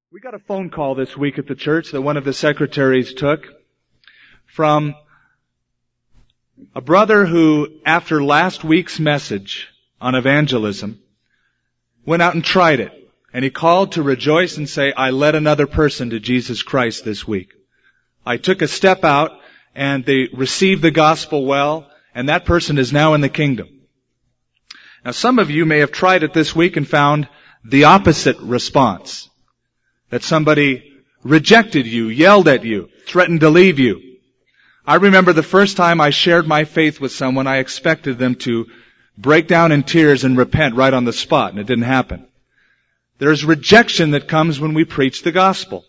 We got a phone call this week at the church that one of the secretaries took from a brother who, after last week's message on evangelism, went out and tried it. And he called to rejoice and say, I led another person to Jesus Christ this week. I took a step out and they received the gospel well, and that person is now in the kingdom. Now some of you may have tried it this week and found the opposite response. That somebody rejected you, yelled at you, threatened to leave you. I remember the first time I shared my faith with someone, I expected them to break down in tears and repent right on the spot, and it didn't happen. There's rejection that comes when we preach the gospel.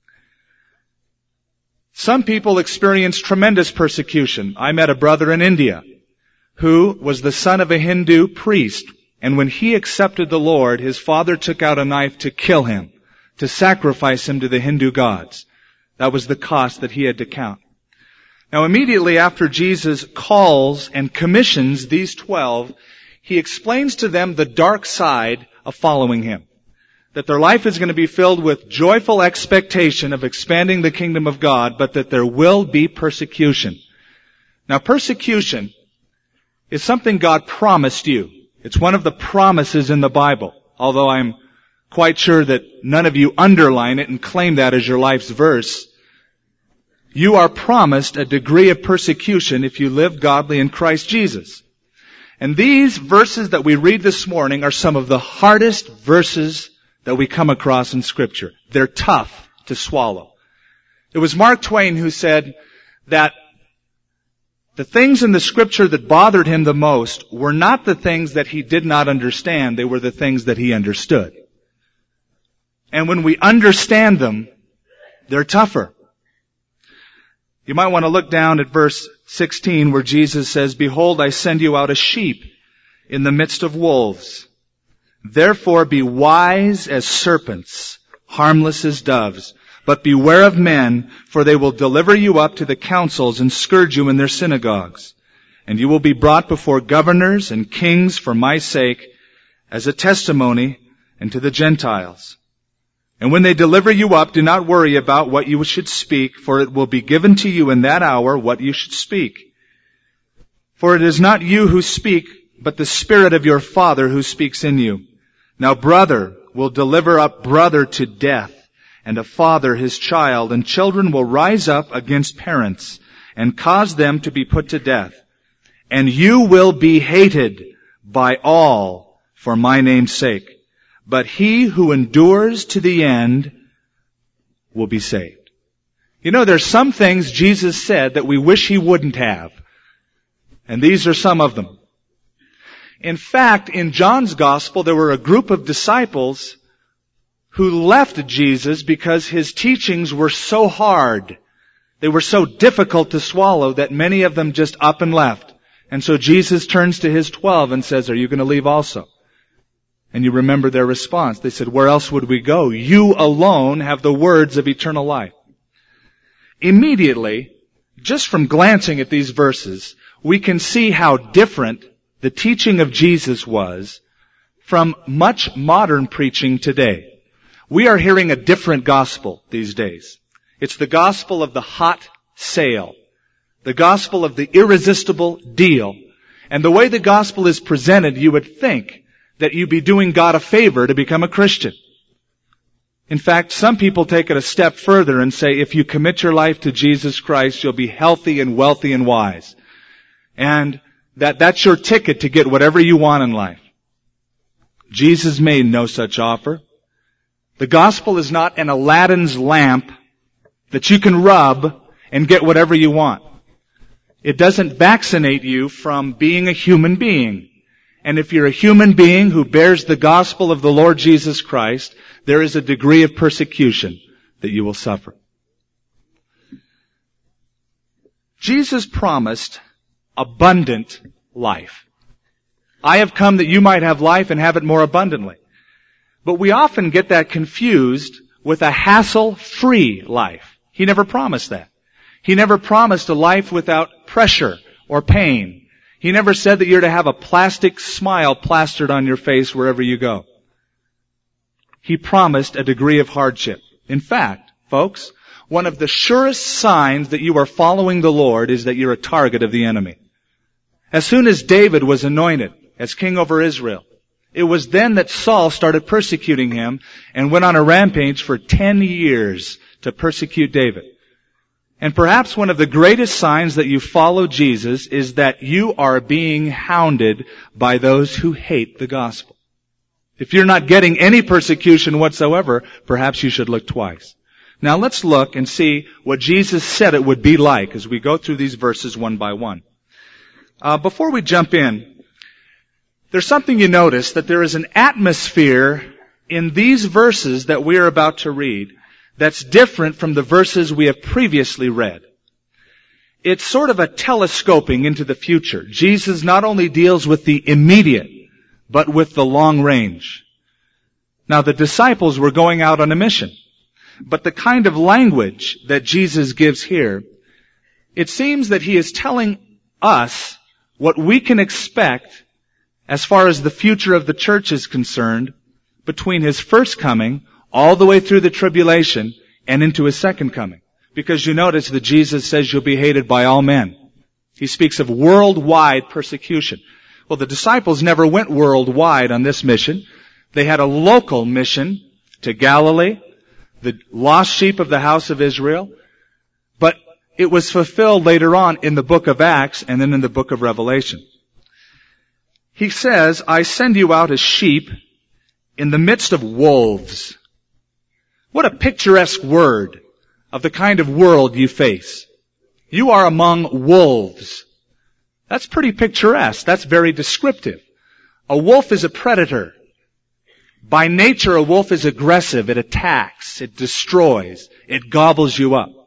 Some people experience tremendous persecution. I met a brother in India who was the son of a Hindu priest, and when he accepted the Lord, his father took out a knife to kill him, to sacrifice him to the Hindu gods. That was the cost that he had to count. Now immediately after Jesus calls and commissions these 12, he explains to them the dark side of following him. That their life is going to be filled with joyful expectation of expanding the kingdom of God, but that there will be persecution. Now persecution is something God promised you. It's one of the promises in the Bible, although I'm quite sure that none of you underline it and claim that as your life's verse. You are promised a degree of persecution if you live godly in Christ Jesus. And these verses that we read this morning are some of the hardest verses that we come across in Scripture. They're tough to swallow. It was Mark Twain who said that the things in the Scripture that bothered him the most were not the things that he did not understand, they were the things that he understood. And when we understand them, they're tougher. You might want to look down at verse 16 where Jesus says, Behold, I send you out as sheep in the midst of wolves. Therefore be wise as serpents, harmless as doves. But beware of men, for they will deliver you up to the councils and scourge you in their synagogues. And you will be brought before governors and kings for my sake as a testimony and to the Gentiles. And when they deliver you up, do not worry about what you should speak, for it will be given to you in that hour what you should speak. For it is not you who speak, but the Spirit of your Father who speaks in you. Now brother will deliver up brother to death, and a father his child, and children will rise up against parents, and cause them to be put to death. And you will be hated by all for my name's sake. But he who endures to the end will be saved. You know, there's some things Jesus said that we wish he wouldn't have. And these are some of them. In fact, in John's Gospel, there were a group of disciples who left Jesus because his teachings were so hard. They were so difficult to swallow that many of them just up and left. And so Jesus turns to his 12 and says, Are you going to leave also? And you remember their response. They said, Where else would we go? You alone have the words of eternal life. Immediately, just from glancing at these verses, we can see how different the teaching of Jesus was from much modern preaching today. We are hearing a different gospel these days. It's the gospel of the hot sale. The gospel of the irresistible deal. And the way the gospel is presented, you would think that you'd be doing God a favor to become a Christian. In fact, some people take it a step further and say, if you commit your life to Jesus Christ, you'll be healthy and wealthy and wise. And that's your ticket to get whatever you want in life. Jesus made no such offer. The gospel is not an Aladdin's lamp that you can rub and get whatever you want. It doesn't vaccinate you from being a human being. And if you're a human being who bears the gospel of the Lord Jesus Christ, there is a degree of persecution that you will suffer. Jesus promised abundant life. I have come that you might have life and have it more abundantly. But we often get that confused with a hassle-free life. He never promised that. He never promised a life without pressure or pain. He never said that you're to have a plastic smile plastered on your face wherever you go. He promised a degree of hardship. In fact, folks, one of the surest signs that you are following the Lord is that you're a target of the enemy. As soon as David was anointed as king over Israel, it was then that Saul started persecuting him and went on a rampage for 10 years to persecute David. And perhaps one of the greatest signs that you follow Jesus is that you are being hounded by those who hate the gospel. If you're not getting any persecution whatsoever, perhaps you should look twice. Now let's look and see what Jesus said it would be like as we go through these verses one by one. Before we jump in, there's something you notice, that there is an atmosphere in these verses that we are about to read that's different from the verses we have previously read. It's sort of a telescoping into the future. Jesus not only deals with the immediate, but with the long range. Now, the disciples were going out on a mission, but the kind of language that Jesus gives here, it seems that he is telling us what we can expect as far as the future of the church is concerned between his first coming all the way through the tribulation and into his second coming. Because you notice that Jesus says you'll be hated by all men. He speaks of worldwide persecution. Well, the disciples never went worldwide on this mission. They had a local mission to Galilee, the lost sheep of the house of Israel. But it was fulfilled later on in the book of Acts and then in the book of Revelation. He says, I send you out as sheep in the midst of wolves. What a picturesque word of the kind of world you face. You are among wolves. That's pretty picturesque. That's very descriptive. A wolf is a predator. By nature, a wolf is aggressive. It attacks. It destroys. It gobbles you up.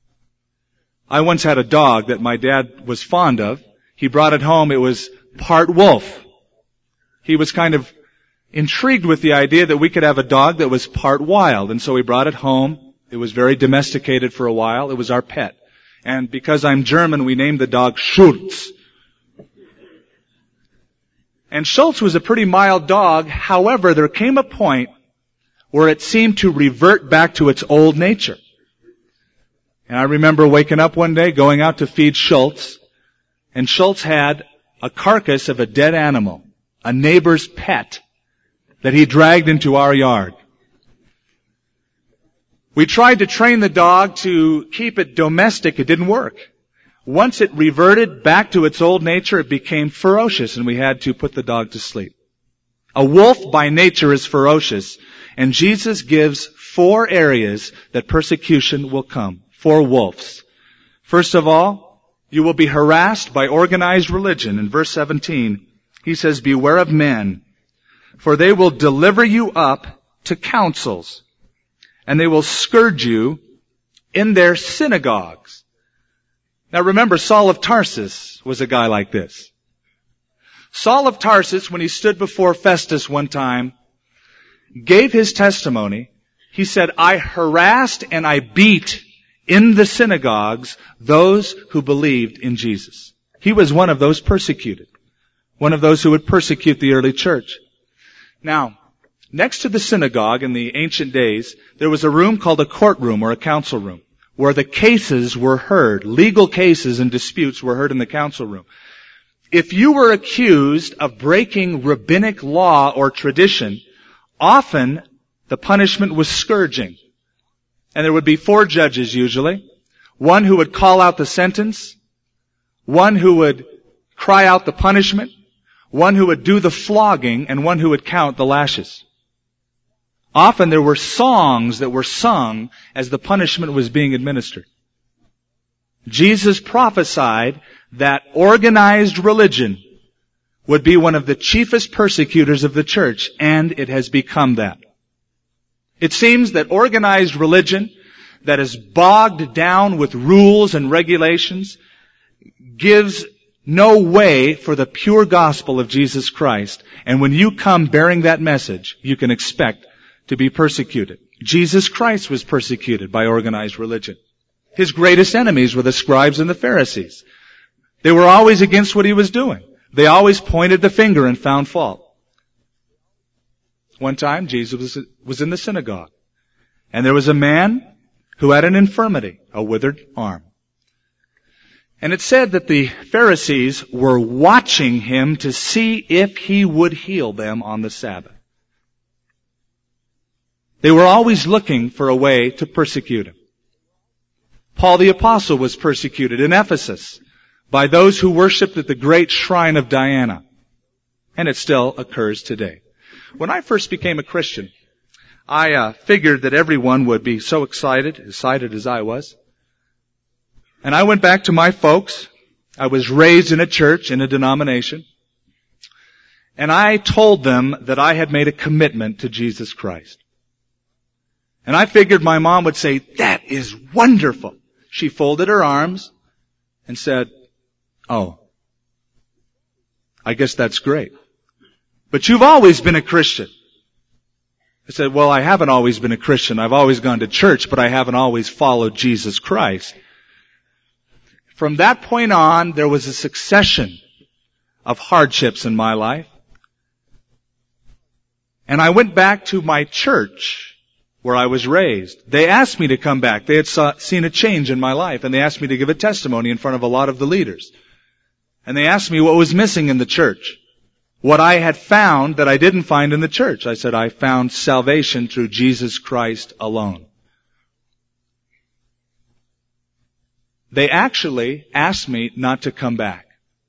I once had a dog that my dad was fond of. He brought it home. It was part wolf. He was kind of intrigued with the idea that we could have a dog that was part wild. And so we brought it home. It was very domesticated for a while. It was our pet. And because I'm German, we named the dog Schultz. And Schultz was a pretty mild dog. However, there came a point where it seemed to revert back to its old nature. And I remember waking up one day, going out to feed Schultz, and Schultz had a carcass of a dead animal, a neighbor's pet, that he dragged into our yard. We tried to train the dog to keep it domestic. It didn't work. Once it reverted back to its old nature, it became ferocious, and we had to put the dog to sleep. A wolf by nature is ferocious, and Jesus gives 4 areas that persecution will come. 4 wolves. First of all, you will be harassed by organized religion. In verse 17, he says, beware of men, for they will deliver you up to councils, and they will scourge you in their synagogues. Now remember, Saul of Tarsus was a guy like this. Saul of Tarsus, when he stood before Festus one time, gave his testimony. He said, I harassed and I beat in the synagogues those who believed in Jesus. He was one of those persecuted. One of those who would persecute the early church. Now, next to the synagogue in the ancient days, there was a room called a courtroom or a council room, where the cases were heard. Legal cases and disputes were heard in the council room. If you were accused of breaking rabbinic law or tradition, often the punishment was scourging. And there would be 4 judges usually. One who would call out the sentence. One who would cry out the punishment. One who would do the flogging, and one who would count the lashes. Often there were songs that were sung as the punishment was being administered. Jesus prophesied that organized religion would be one of the chiefest persecutors of the church, and it has become that. It seems that organized religion that is bogged down with rules and regulations gives no way for the pure gospel of Jesus Christ. And when you come bearing that message, you can expect to be persecuted. Jesus Christ was persecuted by organized religion. His greatest enemies were the scribes and the Pharisees. They were always against what he was doing. They always pointed the finger and found fault. One time, Jesus was in the synagogue, and there was a man who had an infirmity, a withered arm. And it said that the Pharisees were watching him to see if he would heal them on the Sabbath. They were always looking for a way to persecute him. Paul the Apostle was persecuted in Ephesus by those who worshipped at the great shrine of Diana. And it still occurs today. When I first became a Christian, I figured that everyone would be so excited as I was. And I went back to my folks. I was raised in a church, in a denomination. And I told them that I had made a commitment to Jesus Christ. And I figured my mom would say, "That is wonderful." She folded her arms and said, "Oh, I guess that's great. But you've always been a Christian." I said, "Well, I haven't always been a Christian. I've always gone to church, but I haven't always followed Jesus Christ." From that point on, there was a succession of hardships in my life. And I went back to my church where I was raised. They asked me to come back. They had seen a change in my life, and they asked me to give a testimony in front of a lot of the leaders. And they asked me what was missing in the church, what I had found that I didn't find in the church. I said, "I found salvation through Jesus Christ alone." They actually asked me not to come back.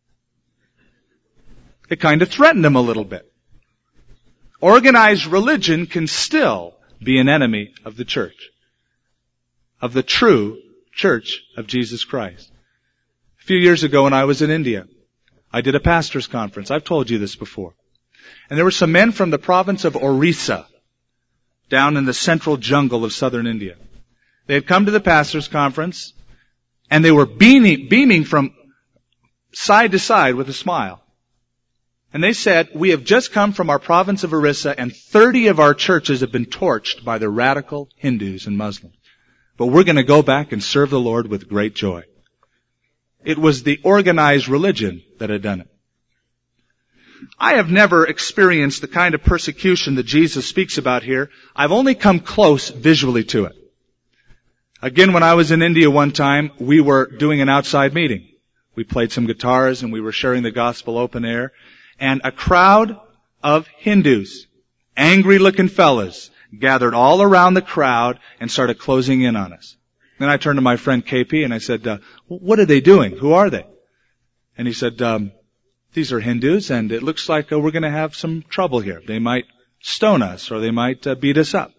It kind of threatened them a little bit. Organized religion can still be an enemy of the church, of the true church of Jesus Christ. A few years ago when I was in India, I did a pastor's conference. I've told you this before. And there were some men from the province of Orissa, down in the central jungle of southern India. They had come to the pastor's conference, and they were beaming from side to side with a smile. And they said, "We have just come from our province of Orissa, and 30 of our churches have been torched by the radical Hindus and Muslims. But we're going to go back and serve the Lord with great joy." It was the organized religion that had done it. I have never experienced the kind of persecution that Jesus speaks about here. I've only come close visually to it. Again, when I was in India one time, we were doing an outside meeting. We played some guitars and we were sharing the gospel open air. And a crowd of Hindus, angry-looking fellas, gathered all around the crowd and started closing in on us. Then I turned to my friend KP and I said, "What are they doing? Who are they?" And he said, "These are Hindus, and it looks like we're going to have some trouble here. They might stone us, or they might beat us up."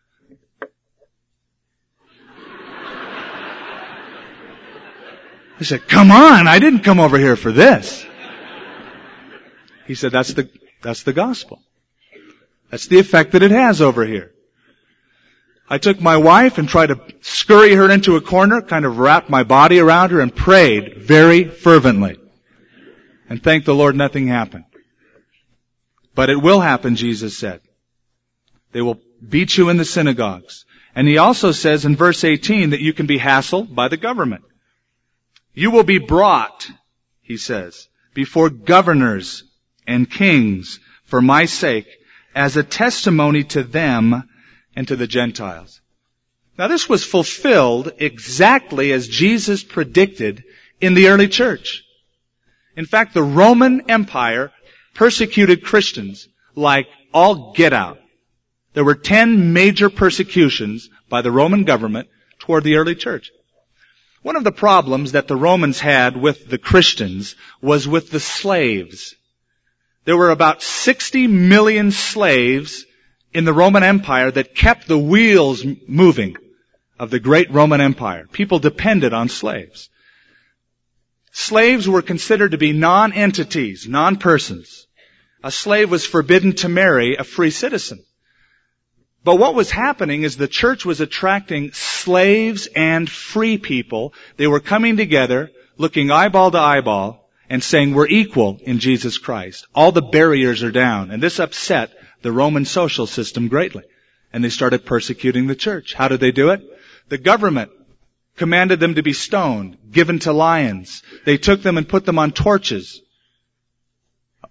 I said, "Come on, I didn't come over here for this." He said, that's the gospel. That's the effect that it has over here. I took my wife and tried to scurry her into a corner, kind of wrapped my body around her and prayed very fervently. And thank the Lord nothing happened. But it will happen, Jesus said. They will beat you in the synagogues. And he also says in verse 18 that you can be hassled by the government. You will be brought, he says, before governors and kings for my sake as a testimony to them and to the Gentiles. Now this was fulfilled exactly as Jesus predicted in the early church. In fact, the Roman Empire persecuted Christians like all get out. There were 10 major persecutions by the Roman government toward the early church. One of the problems that the Romans had with the Christians was with the slaves. There were about 60 million slaves in the Roman Empire that kept the wheels moving of the great Roman Empire. People depended on slaves. Slaves were considered to be non-entities, non-persons. A slave was forbidden to marry a free citizen. But what was happening is the church was attracting slaves and free people. They were coming together, looking eyeball to eyeball, and saying, we're equal in Jesus Christ. All the barriers are down. And this upset the Roman social system greatly. And they started persecuting the church. How did they do it? The government commanded them to be stoned, given to lions. They took them and put them on torches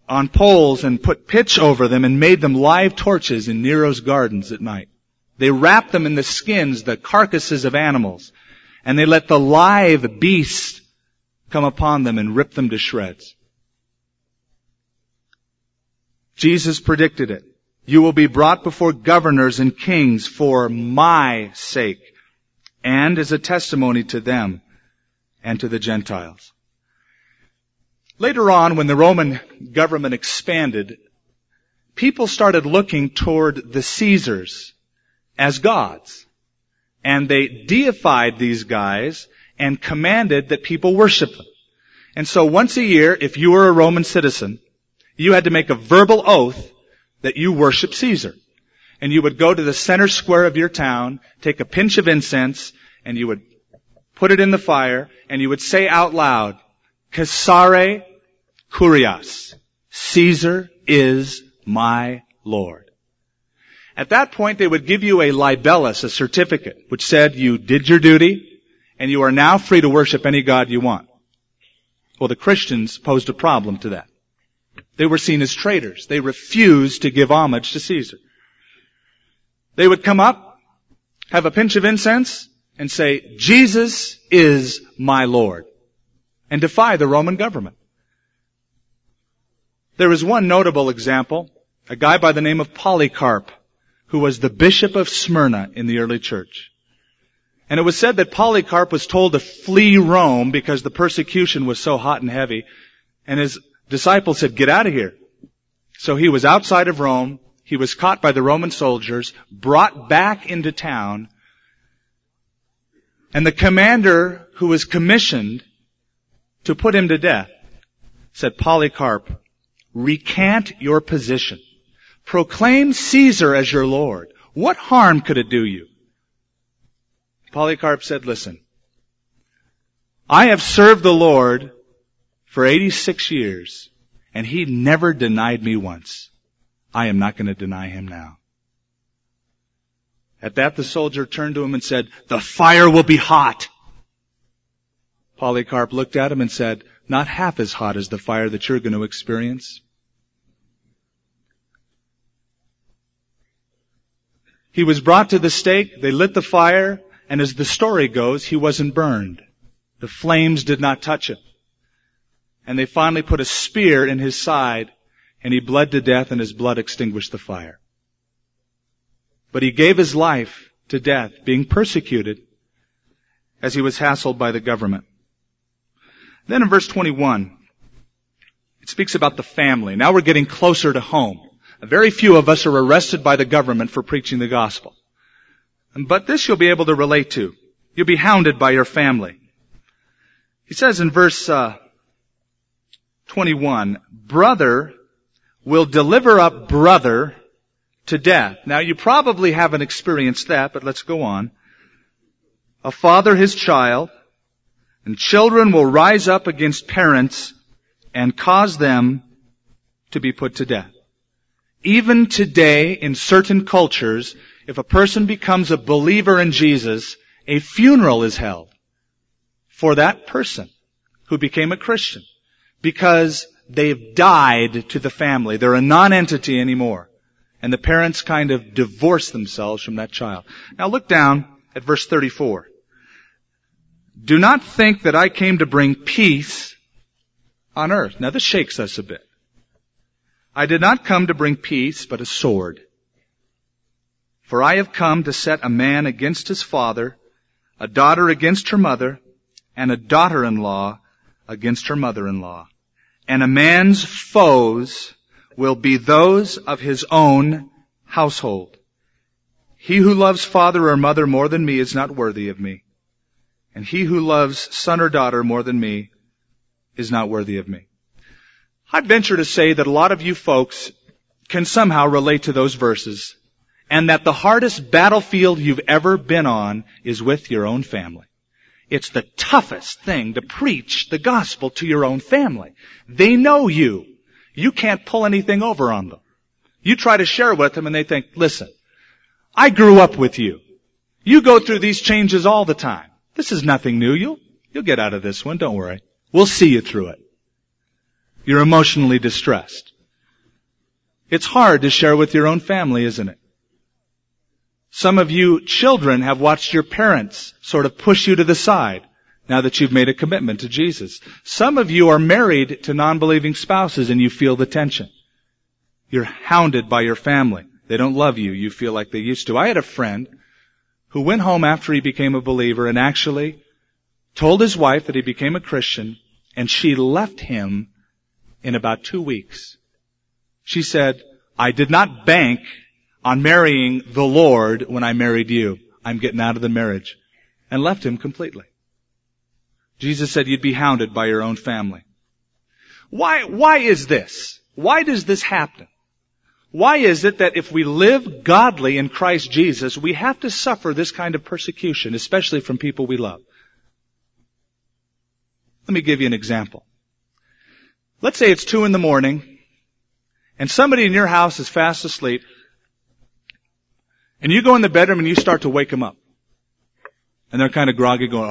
on poles and put pitch over them and made them live torches in Nero's gardens at night. They wrapped them in the skins, the carcasses of animals, and they let the live beast come upon them and rip them to shreds. Jesus predicted it. You will be brought before governors and kings for my sake, and as a testimony to them and to the Gentiles. Later on, when the Roman government expanded, people started looking toward the Caesars as gods. And they deified these guys and commanded that people worship them. And so once a year, if you were a Roman citizen, you had to make a verbal oath that you worship Caesar. And you would go to the center square of your town, take a pinch of incense, and you would put it in the fire, and you would say out loud, Caesare Kurios. Caesar is my Lord. At that point, they would give you a libellus, a certificate, which said you did your duty, and you are now free to worship any god you want. Well, the Christians posed a problem to that. They were seen as traitors. They refused to give homage to Caesar. They would come up, have a pinch of incense, and say, Jesus is my Lord, and defy the Roman government. There was one notable example, a guy by the name of Polycarp, who was the bishop of Smyrna in the early church. And it was said that Polycarp was told to flee Rome because the persecution was so hot and heavy, and his disciples said, get out of here. So he was outside of Rome, he was caught by the Roman soldiers, brought back into town, and the commander who was commissioned to put him to death said, Polycarp, recant your position. Proclaim Caesar as your Lord. What harm could it do you? Polycarp said, listen, I have served the Lord for 86 years, and he never denied me once. I am not going to deny him now. At that, the soldier turned to him and said, the fire will be hot. Polycarp looked at him and said, not half as hot as the fire that you're going to experience. He was brought to the stake, they lit the fire, and as the story goes, he wasn't burned. The flames did not touch him. And they finally put a spear in his side, and he bled to death, and his blood extinguished the fire. But he gave his life to death, being persecuted as he was hassled by the government. Then in verse 21, it speaks about the family. Now we're getting closer to home. Very few of us are arrested by the government for preaching the gospel. But this you'll be able to relate to. You'll be hounded by your family. He says in verse 21, brother will deliver up brother to death. Now you probably haven't experienced that, but let's go on. A father his child, and children will rise up against parents and cause them to be put to death. Even today, in certain cultures, if a person becomes a believer in Jesus, a funeral is held for that person who became a Christian because they've died to the family. They're a non-entity anymore. And the parents kind of divorce themselves from that child. Now look down at verse 34. Do not think that I came to bring peace on earth. Now this shakes us a bit. I did not come to bring peace, but a sword. For I have come to set a man against his father, a daughter against her mother, and a daughter-in-law against her mother-in-law. And a man's foes will be those of his own household. He who loves father or mother more than me is not worthy of me. And he who loves son or daughter more than me is not worthy of me. I'd venture to say that a lot of you folks can somehow relate to those verses, and that the hardest battlefield you've ever been on is with your own family. It's the toughest thing to preach the gospel to your own family. They know you. You can't pull anything over on them. You try to share with them and they think, listen, I grew up with you. You go through these changes all the time. This is nothing new. You'll get out of this one. Don't worry. We'll see you through it. You're emotionally distressed. It's hard to share with your own family, isn't it? Some of you children have watched your parents sort of push you to the side now that you've made a commitment to Jesus. Some of you are married to non-believing spouses and you feel the tension. You're hounded by your family. They don't love you. You feel like they used to. I had a friend who went home after he became a believer and actually told his wife that he became a Christian, and she left him in about 2 weeks. She said, I did not bank on marrying the Lord when I married you. I'm getting out of the marriage. And left him completely. Jesus said you'd be hounded by your own family. Why is this? Why does this happen? Why is it that if we live godly in Christ Jesus, we have to suffer this kind of persecution, especially from people we love? Let me give you an example. Let's say it's 2 a.m, and somebody in your house is fast asleep, and you go in the bedroom and you start to wake them up. And they're kind of groggy going,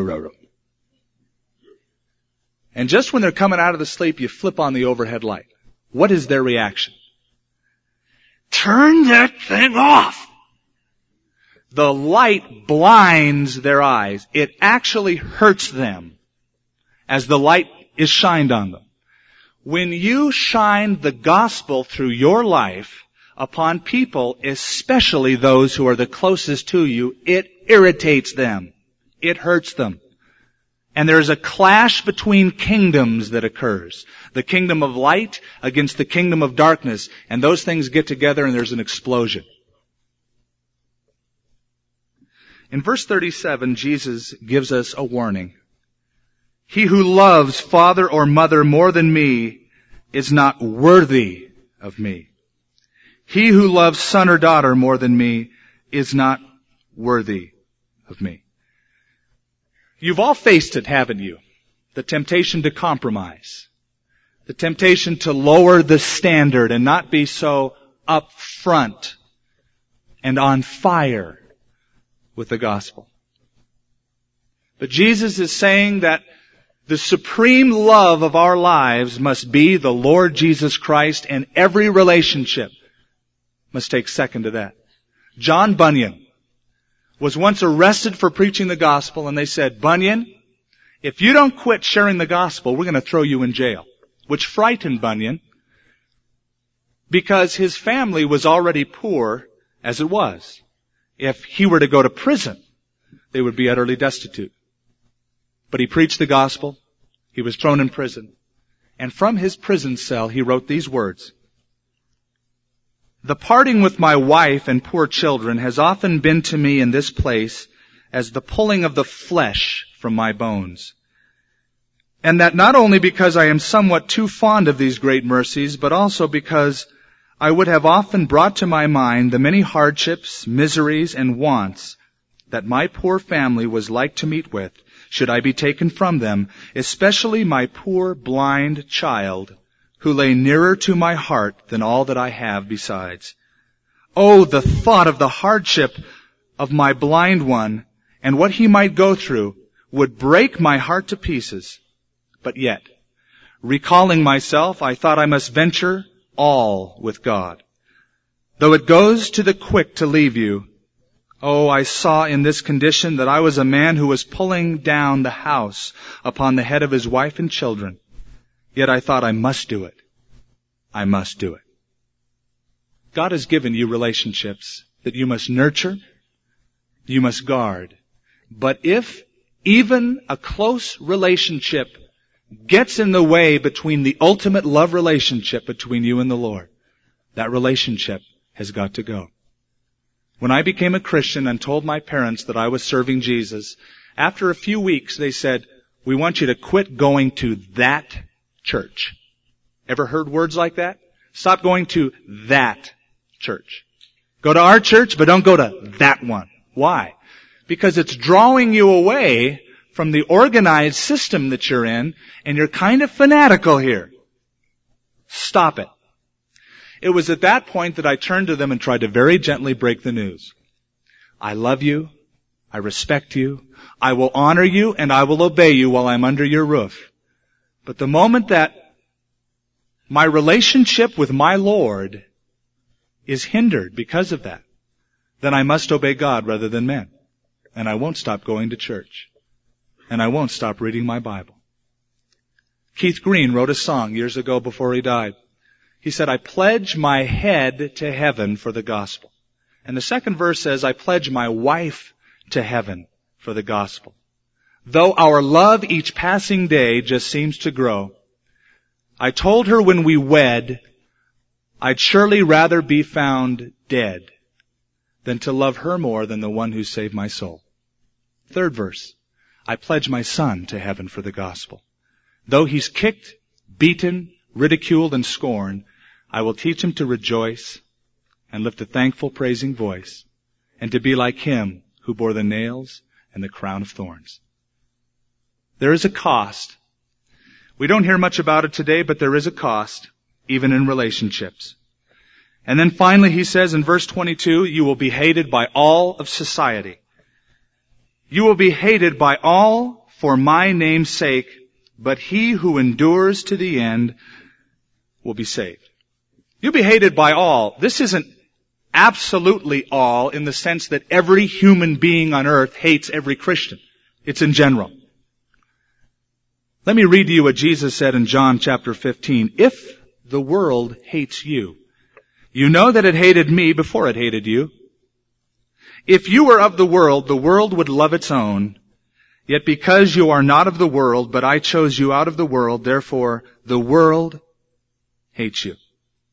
and just when they're coming out of the sleep, you flip on the overhead light. What is their reaction? Turn that thing off! The light blinds their eyes. It actually hurts them as the light is shined on them. When you shine the gospel through your life upon people, especially those who are the closest to you, it irritates them. It hurts them. And there is a clash between kingdoms that occurs. The kingdom of light against the kingdom of darkness. And those things get together and there's an explosion. In verse 37, Jesus gives us a warning. He who loves father or mother more than me is not worthy of me. He who loves son or daughter more than me is not worthy of me. You've all faced it, haven't you? The temptation to compromise. The temptation to lower the standard and not be so upfront and on fire with the gospel. But Jesus is saying that the supreme love of our lives must be the Lord Jesus Christ, and every relationship must take second to that. John Bunyan was once arrested for preaching the gospel, and they said, Bunyan, if you don't quit sharing the gospel, we're going to throw you in jail. Which frightened Bunyan, because his family was already poor as it was. If he were to go to prison, they would be utterly destitute. But he preached the gospel. He was thrown in prison. And from his prison cell, he wrote these words. The parting with my wife and poor children has often been to me in this place as the pulling of the flesh from my bones. And that not only because I am somewhat too fond of these great mercies, but also because I would have often brought to my mind the many hardships, miseries, and wants that my poor family was like to meet with, should I be taken from them, especially my poor blind child, who lay nearer to my heart than all that I have besides. Oh, the thought of the hardship of my blind one and what he might go through would break my heart to pieces. But yet, recalling myself, I thought I must venture all with God. Though it goes to the quick to leave you, oh, I saw in this condition that I was a man who was pulling down the house upon the head of his wife and children. Yet I thought I must do it. I must do it. God has given you relationships that you must nurture, you must guard. But if even a close relationship gets in the way between the ultimate love relationship between you and the Lord, that relationship has got to go. When I became a Christian and told my parents that I was serving Jesus, after a few weeks they said, we want you to quit going to that church. Ever heard words like that? Stop going to that church. Go to our church, but don't go to that one. Why? Because it's drawing you away from the organized system that you're in, and you're kind of fanatical here. Stop it. It was at that point that I turned to them and tried to very gently break the news. I love you. I respect you. I will honor you and I will obey you while I'm under your roof. But the moment that my relationship with my Lord is hindered because of that, then I must obey God rather than men. And I won't stop going to church. And I won't stop reading my Bible. Keith Green wrote a song years ago before he died. He said, I pledge my head to heaven for the gospel. And the second verse says, I pledge my wife to heaven for the gospel. Though our love each passing day just seems to grow, I told her when we wed, I'd surely rather be found dead than to love her more than the one who saved my soul. Third verse, I pledge my son to heaven for the gospel. Though he's kicked, beaten, ridiculed, and scorned, I will teach him to rejoice and lift a thankful, praising voice, and to be like him who bore the nails and the crown of thorns. There is a cost. We don't hear much about it today, but there is a cost, even in relationships. And then finally he says in verse 22, you will be hated by all of society. You will be hated by all for my name's sake, but he who endures to the end will be saved. You'll be hated by all. This isn't absolutely all in the sense that every human being on earth hates every Christian. It's in general. Let me read to you what Jesus said in John chapter 15. If the world hates you, you know that it hated me before it hated you. If you were of the world would love its own. Yet because you are not of the world, but I chose you out of the world, therefore the world hates you.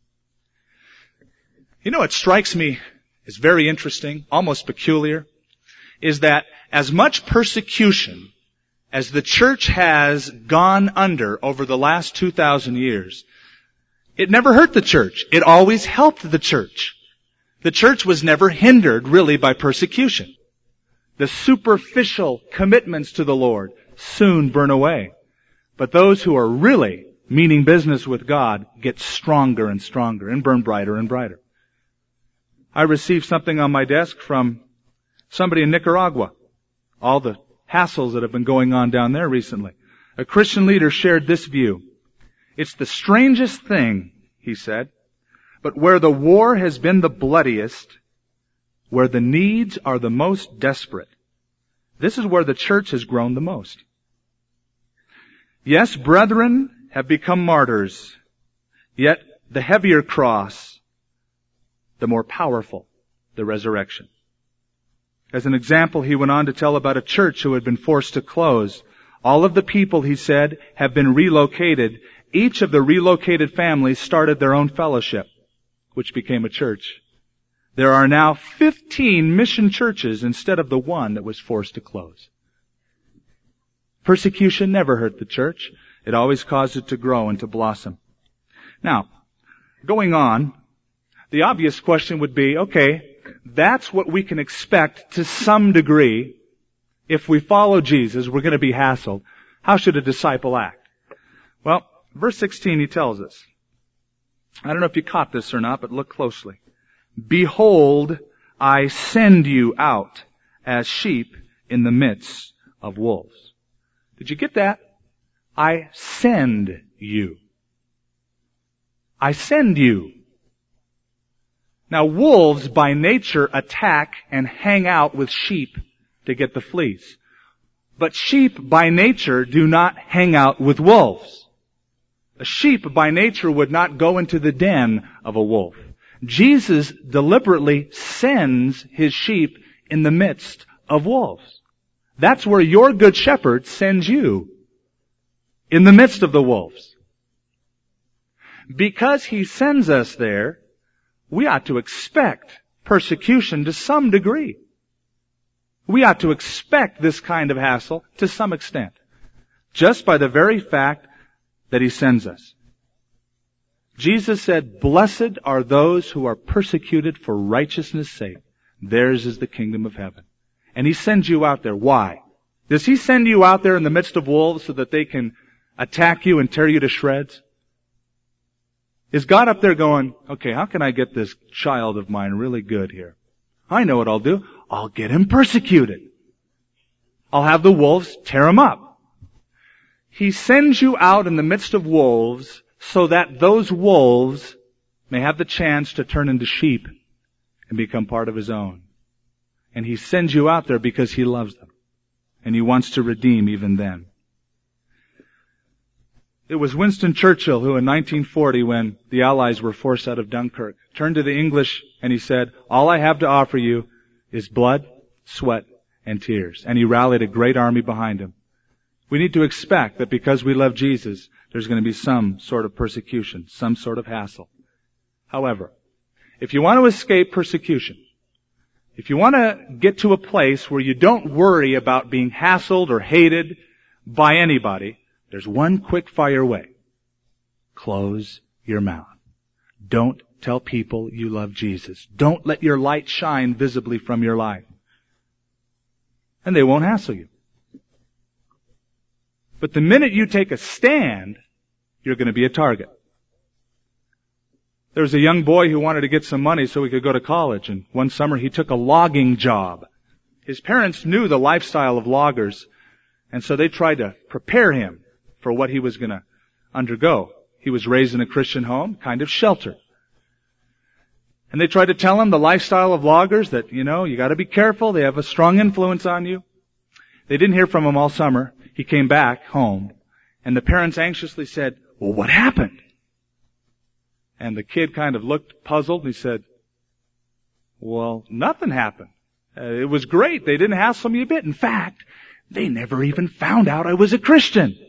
You know, it strikes me as very interesting, almost peculiar, is that as much persecution as the church has gone under over the last 2,000 years, it never hurt the church. It always helped the church. The church was never hindered, really, by persecution. The superficial commitments to the Lord soon burn away. But those who are really meaning business with God get stronger and stronger and burn brighter and brighter. I received something on my desk from somebody in Nicaragua. All the hassles that have been going on down there recently. A Christian leader shared this view. It's the strangest thing, he said, but where the war has been the bloodiest, where the needs are the most desperate, this is where the church has grown the most. Yes, brethren have become martyrs, yet the heavier cross, the more powerful the resurrection. As an example, he went on to tell about a church who had been forced to close. All of the people, he said, have been relocated. Each of the relocated families started their own fellowship, which became a church. There are now 15 mission churches instead of the one that was forced to close. Persecution never hurt the church. It always caused it to grow and to blossom. Now, going on, the obvious question would be, okay, that's what we can expect to some degree. If we follow Jesus, we're going to be hassled. How should a disciple act? Well, verse 16, he tells us. I don't know if you caught this or not, but look closely. Behold, I send you out as sheep in the midst of wolves. Did you get that? I send you. I send you. Now, wolves by nature attack and hang out with sheep to get the fleas. But sheep by nature do not hang out with wolves. A sheep by nature would not go into the den of a wolf. Jesus deliberately sends his sheep in the midst of wolves. That's where your good shepherd sends you. In the midst of the wolves. Because he sends us there, we ought to expect persecution to some degree. We ought to expect this kind of hassle to some extent. Just by the very fact that he sends us. Jesus said, blessed are those who are persecuted for righteousness' sake. Theirs is the kingdom of heaven. And he sends you out there. Why? Does he send you out there in the midst of wolves so that they can attack you and tear you to shreds? Is God up there going, okay, how can I get this child of mine really good here? I know what I'll do. I'll get him persecuted. I'll have the wolves tear him up. He sends you out in the midst of wolves so that those wolves may have the chance to turn into sheep and become part of His own. And He sends you out there because He loves them. And He wants to redeem even then. It was Winston Churchill who in 1940, when the Allies were forced out of Dunkirk, turned to the English and he said, "All I have to offer you is blood, sweat, and tears." And he rallied a great army behind him. We need to expect that because we love Jesus, there's going to be some sort of persecution, some sort of hassle. However, if you want to escape persecution, if you want to get to a place where you don't worry about being hassled or hated by anybody, there's one quick fire way. Close your mouth. Don't tell people you love Jesus. Don't let your light shine visibly from your life. And they won't hassle you. But the minute you take a stand, you're going to be a target. There was a young boy who wanted to get some money so he could go to college, and one summer he took a logging job. His parents knew the lifestyle of loggers, and so they tried to prepare him for what he was going to undergo. He was raised in a Christian home, kind of sheltered. And they tried to tell him the lifestyle of loggers, that, you got to be careful, they have a strong influence on you. They didn't hear from him all summer. He came back home, and the parents anxiously said, "Well, what happened?" And the kid kind of looked puzzled, and he said, "Well, nothing happened. It was great. They didn't hassle me a bit. In fact, they never even found out I was a Christian."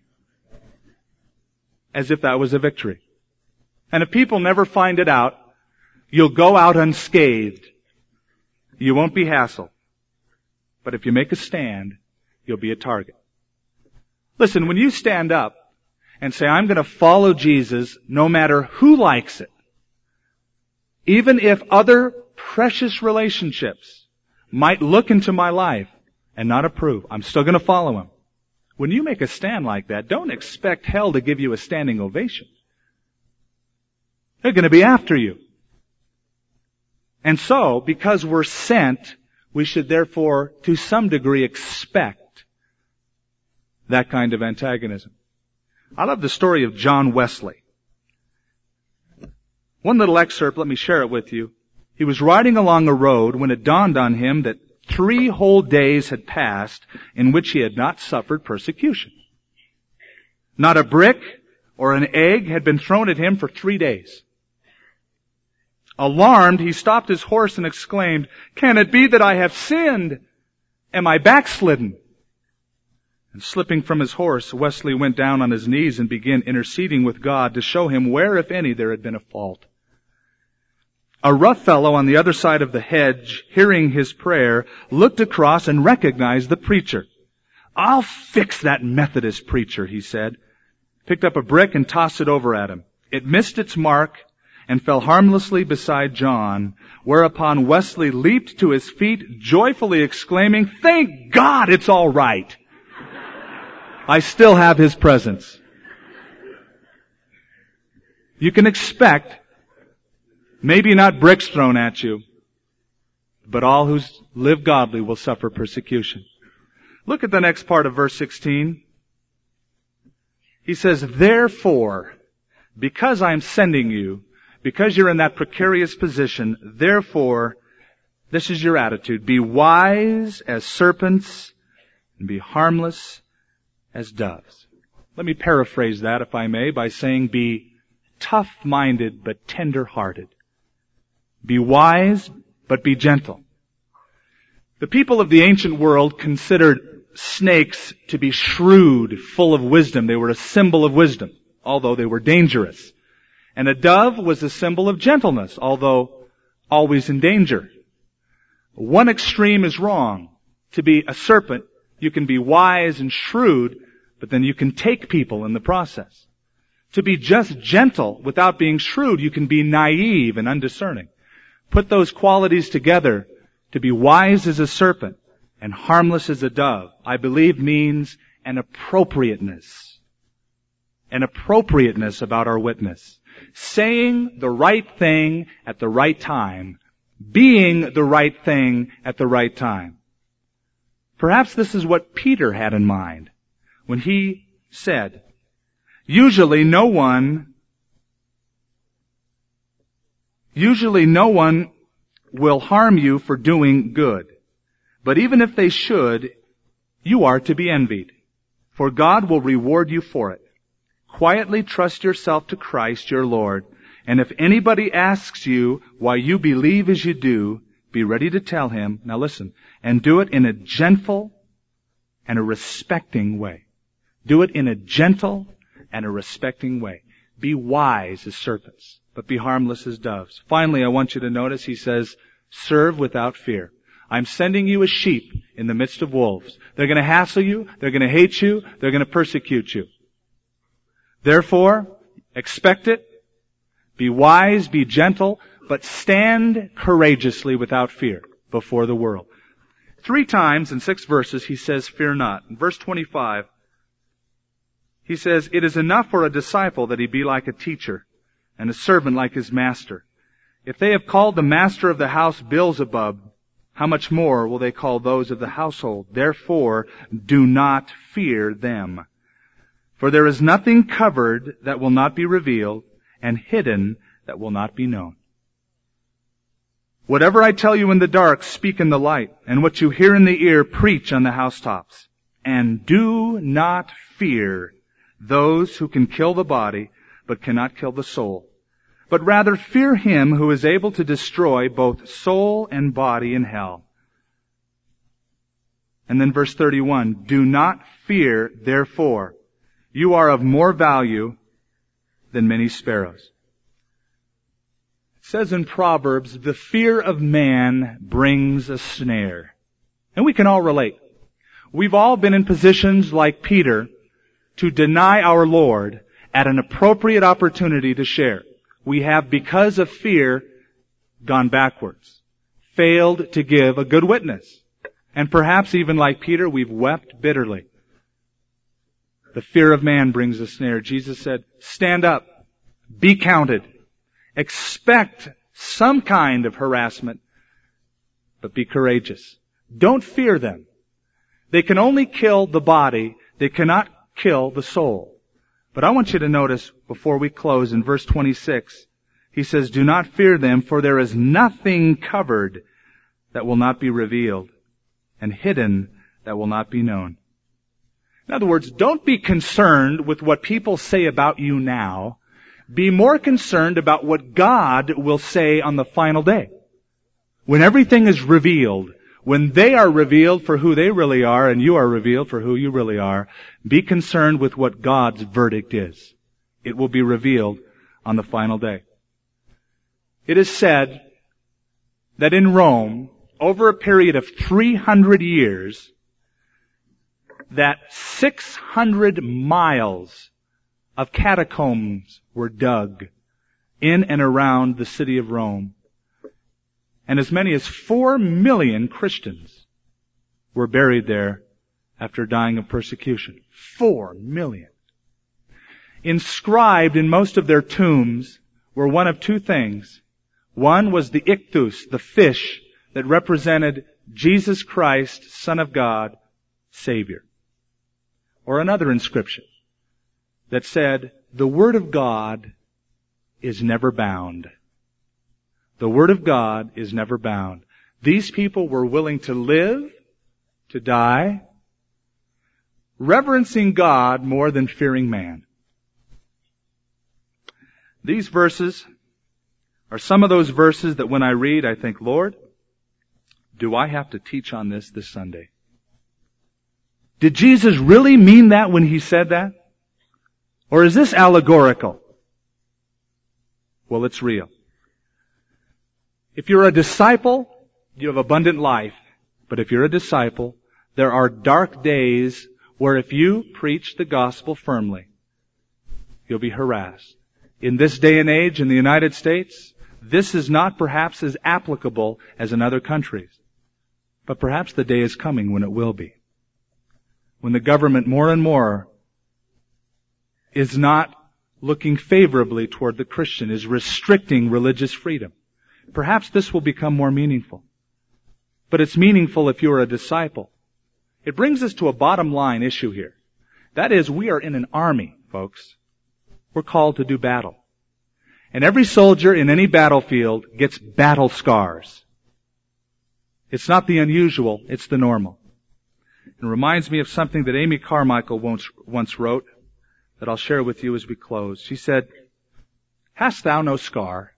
As if that was a victory. And if people never find it out, you'll go out unscathed. You won't be hassled. But if you make a stand, you'll be a target. Listen, when you stand up and say, "I'm going to follow Jesus no matter who likes it," even if other precious relationships might look into my life and not approve, I'm still going to follow Him. When you make a stand like that, don't expect hell to give you a standing ovation. They're going to be after you. And so, because we're sent, we should therefore, to some degree, expect that kind of antagonism. I love the story of John Wesley. One little excerpt, let me share it with you. He was riding along a road when it dawned on him that 3 whole days had passed in which he had not suffered persecution. Not a brick or an egg had been thrown at him for 3 days. Alarmed, he stopped his horse and exclaimed, "Can it be that I have sinned? Am I backslidden?" And slipping from his horse, Wesley went down on his knees and began interceding with God to show him where, if any, there had been a fault. A rough fellow on the other side of the hedge, hearing his prayer, looked across and recognized the preacher. "I'll fix that Methodist preacher," he said. Picked up a brick and tossed it over at him. It missed its mark and fell harmlessly beside John, whereupon Wesley leaped to his feet, joyfully exclaiming, "Thank God it's all right. I still have His presence." You can expect maybe not bricks thrown at you, but all who live godly will suffer persecution. Look at the next part of verse 16. He says, "Therefore, because I'm sending you, because you're in that precarious position, therefore, this is your attitude. Be wise as serpents and be harmless as doves." Let me paraphrase that, if I may, by saying be tough-minded but tender-hearted. Be wise, but be gentle. The people of the ancient world considered snakes to be shrewd, full of wisdom. They were a symbol of wisdom, although they were dangerous. And a dove was a symbol of gentleness, although always in danger. One extreme is wrong. To be a serpent, you can be wise and shrewd, but then you can take people in the process. To be just gentle without being shrewd, you can be naive and undiscerning. Put those qualities together, to be wise as a serpent and harmless as a dove, I believe means an appropriateness. An appropriateness about our witness. Saying the right thing at the right time. Being the right thing at the right time. Perhaps this is what Peter had in mind when he said, "Usually no one Usually no one will harm you for doing good. But even if they should, you are to be envied, for God will reward you for it. Quietly trust yourself to Christ your Lord, and if anybody asks you why you believe as you do, be ready to tell him, now listen, and do it in a gentle and a respecting way. Do it in a gentle and a respecting way. Be wise as serpents, but be harmless as doves. Finally, I want you to notice he says, serve without fear. I'm sending you as sheep in the midst of wolves. They're going to hassle you. They're going to hate you. They're going to persecute you. Therefore, expect it. Be wise, be gentle, but stand courageously without fear before the world. 3 times in 6 verses he says, fear not. In verse 25, he says, it is enough for a disciple that he be like a teacher and a servant like his master. If they have called the master of the house Beelzebub, how much more will they call those of the household? Therefore, do not fear them. For there is nothing covered that will not be revealed, and hidden that will not be known. Whatever I tell you in the dark, speak in the light, and what you hear in the ear, preach on the housetops. And do not fear those who can kill the body, but cannot kill the soul. But rather fear him who is able to destroy both soul and body in hell. And then verse 31, do not fear, therefore. You are of more value than many sparrows. It says in Proverbs, the fear of man brings a snare. And we can all relate. We've all been in positions like Peter to deny our Lord at an appropriate opportunity to share. We have, because of fear, gone backwards, failed to give a good witness. And perhaps even like Peter, we've wept bitterly. The fear of man brings a snare. Jesus said, stand up, be counted, expect some kind of harassment, but be courageous. Don't fear them. They can only kill the body, they cannot kill the soul. But I want you to notice, before we close, in verse 26, he says, do not fear them, for there is nothing covered that will not be revealed, and hidden that will not be known. In other words, don't be concerned with what people say about you now. Be more concerned about what God will say on the final day. When everything is revealed, when they are revealed for who they really are and you are revealed for who you really are, be concerned with what God's verdict is. It will be revealed on the final day. It is said that in Rome, over a period of 300 years, that 600 miles of catacombs were dug in and around the city of Rome. And as many as 4 million Christians were buried there after dying of persecution. 4 million. Inscribed in most of their tombs were one of 2 things. One was the ichthus, the fish that represented Jesus Christ, Son of God, Savior. Or another inscription that said, the Word of God is never bound. The Word of God is never bound. These people were willing to live, to die, reverencing God more than fearing man. These verses are some of those verses that when I read, I think, Lord, do I have to teach on this Sunday? Did Jesus really mean that when He said that? Or is this allegorical? Well, it's real. If you're a disciple, you have abundant life. But if you're a disciple, there are dark days where if you preach the gospel firmly, you'll be harassed. In this day and age in the United States, this is not perhaps as applicable as in other countries. But perhaps the day is coming when it will be. When the government more and more is not looking favorably toward the Christian, is restricting religious freedom. Perhaps this will become more meaningful. But it's meaningful if you're a disciple. It brings us to a bottom line issue here. That is, we are in an army, folks. We're called to do battle. And every soldier in any battlefield gets battle scars. It's not the unusual, it's the normal. It reminds me of something that Amy Carmichael once wrote that I'll share with you as we close. She said, "Hast thou no scar?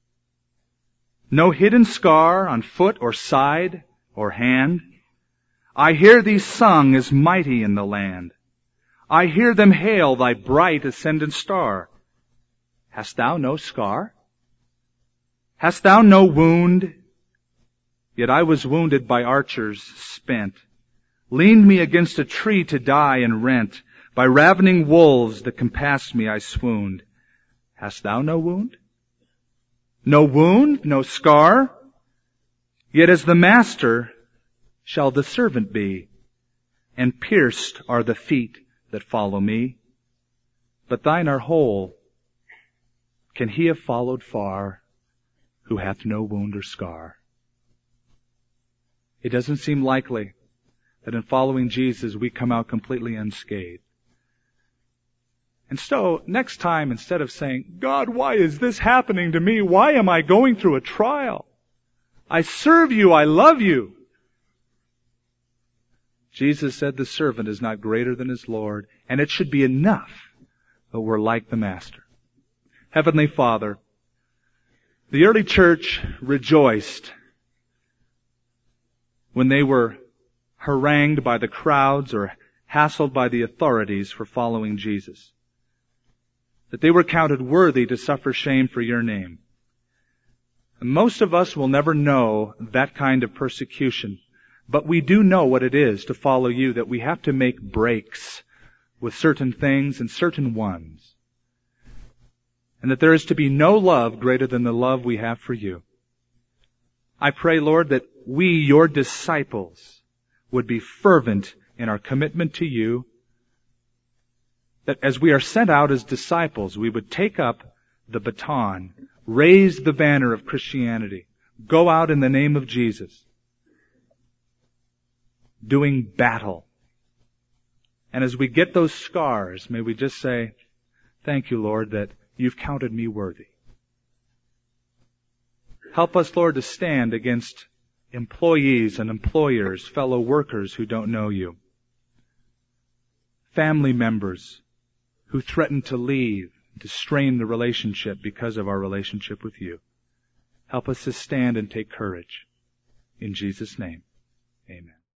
No hidden scar on foot or side or hand? I hear thee sung as mighty in the land. I hear them hail thy bright ascendant star. Hast thou no scar? Hast thou no wound? Yet I was wounded by archers spent, leaned me against a tree to die and rent. By ravening wolves that compassed me I swooned. Hast thou no wound? No wound, no scar? Yet as the master shall the servant be, and pierced are the feet that follow me. But thine are whole. Can he have followed far who hath no wound or scar?" It doesn't seem likely that in following Jesus we come out completely unscathed. And so, next time, instead of saying, "God, why is this happening to me? Why am I going through a trial? I serve you, I love you." Jesus said the servant is not greater than his Lord, and it should be enough that we're like the Master. Heavenly Father, the early church rejoiced when they were harangued by the crowds or hassled by the authorities for following Jesus, that they were counted worthy to suffer shame for your name. And most of us will never know that kind of persecution, but we do know what it is to follow you, that we have to make breaks with certain things and certain ones, and that there is to be no love greater than the love we have for you. I pray, Lord, that we, your disciples, would be fervent in our commitment to you, that as we are sent out as disciples, we would take up the baton, raise the banner of Christianity, go out in the name of Jesus, doing battle. And as we get those scars, may we just say, "Thank you, Lord, that you've counted me worthy." Help us, Lord, to stand against employees and employers, fellow workers who don't know you, family members who threaten to leave, to strain the relationship because of our relationship with you. Help us to stand and take courage. In Jesus' name, amen.